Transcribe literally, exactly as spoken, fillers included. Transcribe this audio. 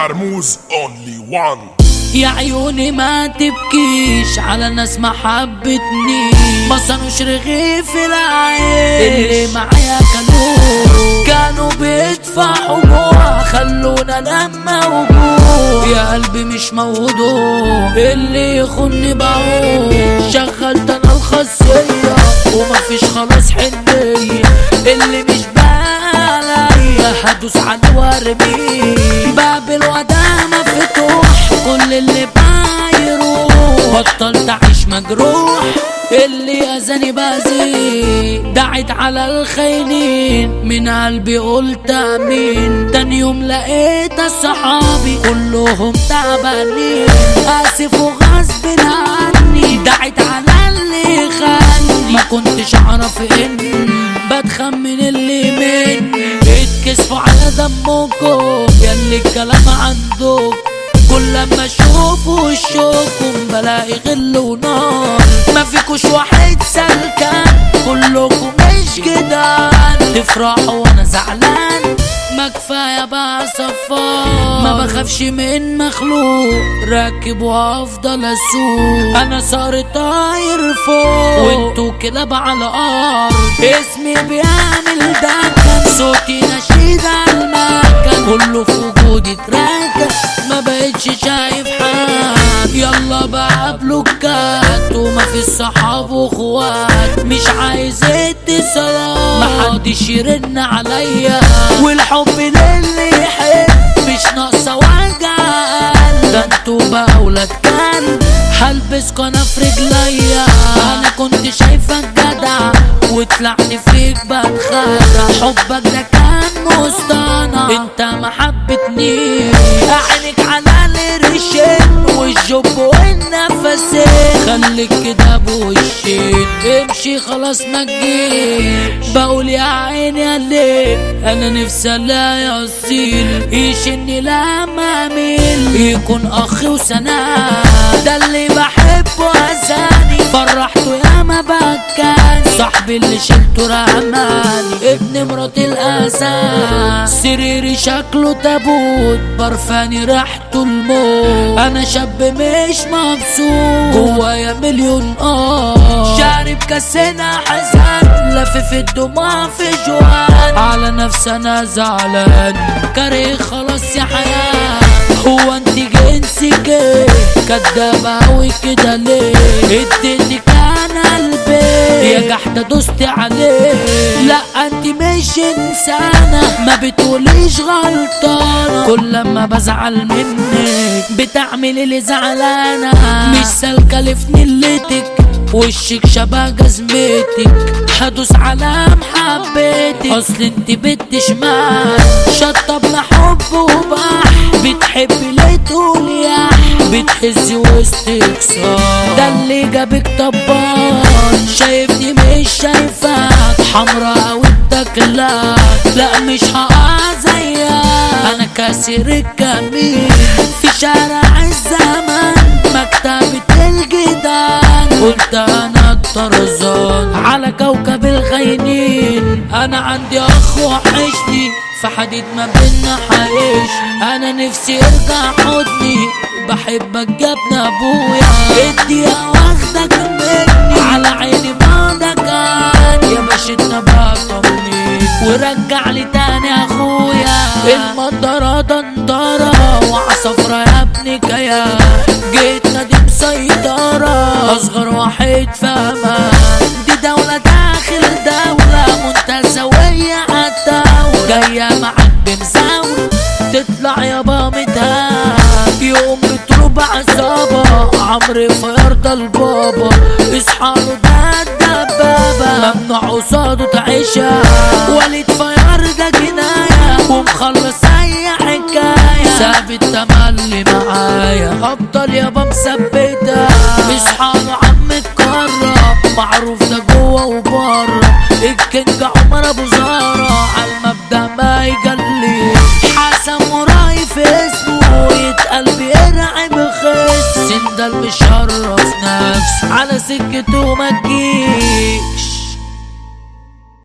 مرموز only one. يا عيوني ما تبكيش على ناس ما حبتني، ما صنوش رغيف العيش اللي معايا كانوا كانوا بيدفعوا جوع، خلونا لما وجوع يا قلبي مش موضوع، اللي يخوني بعوق شغلت انا الخاصية ومفيش خلاص حنية، اللي مش عليا هدوس عليه وارميه، باب الوداع مفتوح كل اللي بايروح، بطلت اعيش مجروح اللي اذاني باذي، دعيت على الخاينين من قلبي قلت امين، تاني يوم لقيت صحابي كلهم تعبانين، اسف وغصب عني دعيت على اللي خاني، ما كنتش اعرف ان بتخمن اللي مني، اتكسفوا على دمكم ياللي الكلام عندكم، كل لما اشوف وشكم بلاقي غل ونار، ما فيكوش واحد سلكان كلكم مش جدعان، تفرحوا وانا زعلان ما كفايه بقى صفار، ما بخافش من مخلوق راكب وافضل اسوق، انا صار طاير فوق وانتو كلاب على الارض، اسمي بيعمل دكن صوتي نشيد على المكان، كله في وجودي اتركن ما بقتش شايف حد، يلا بقى بلوكات وما في صحاب واخوات، مش عايز اتصالات محدش يرن عليا، والحب للي يحب مش ناقصه وجع، ده انتوا بقى ولاد كلب هلبسكوا انا في رجليا، انا كنت شايفك جدع وطلعني فيك بتخدع، حبك ده كان مصطنع انت ما حبتنيش، عينك على الرشين والجب والنفسين، خليك كده بوشين امشي خلاص ما تجيش، بقول يا عيني يا ليل انا نفسي الاقي اصيل يشني لما اميل يكون اخي وسند، ده اللي بحبه اذاني فرحته يا ما بكاني، صاحبي اللي شلته رماني ابن مرات الاسد، سريري شكله تابوت برفاني ريحته الموت، انا شاب مش مبسوط جوايا مليون اه، شارب كاسنا حزن لفف الدموع في جوان، على نفسي انا زعلان كاره خلاص يا حياة، هو انت جنسك ايه كدابة اوي كده ليه، اديتك انا قلبي يا جحدة دوست عليه، لا انت مش انسانة ما بتقوليش غلطانة، كل لما بزعل منك بتعملي لي زعلانة، مش سالكة لفنلتك وشك شبه جزمتك، هدوس على محبتك اصل انت بنت شمال، شطبنا حب وبح بتحبي ليه تقول يا بتحزي وسطك صار، ده اللي جابك طبان شايفني مش شايفك، حمرا ودك لا لا مش هقع زيك، انا كاسر الجميل في شارع الزمن مكتبة الجدعان، قلت انا الطرزان على كوكب الخاينين، انا عندي اخ وحشني في حديد ما بينا حيش، انا نفسي ارجع حضني بحبك جابنا ابويا، ادي واخدك مني على عيني ما ده كان يا باشتنا بقى طمني ورجع لي تاني اخويا، المنظرة دندرة وعصفرة يا ابني كيا، جيتنا دي مسيطرة اصغر واحد في امان، دي دولة داخل دولة منتزوية عالدولة، جاية معاك بمزاول تطلع يابا متهان، يوم بتروب عصابة عمري فيرضى البابا، اصحى له ده الدبابة ممنوع قصاده تعيشها، وليد فير ده جناية ومخلص اي حكاية، ثابت تملي معايا افضل يابا مثبتها، اصحى له عم اتكرر معروف ده جوه وبره، الكينج عمر ابو زهرة عالمبدأ ما يجلي، حسن مراي في اسمه يتقل بيرعب خس، سندل مشرف نفسه على سكته ما تجيش.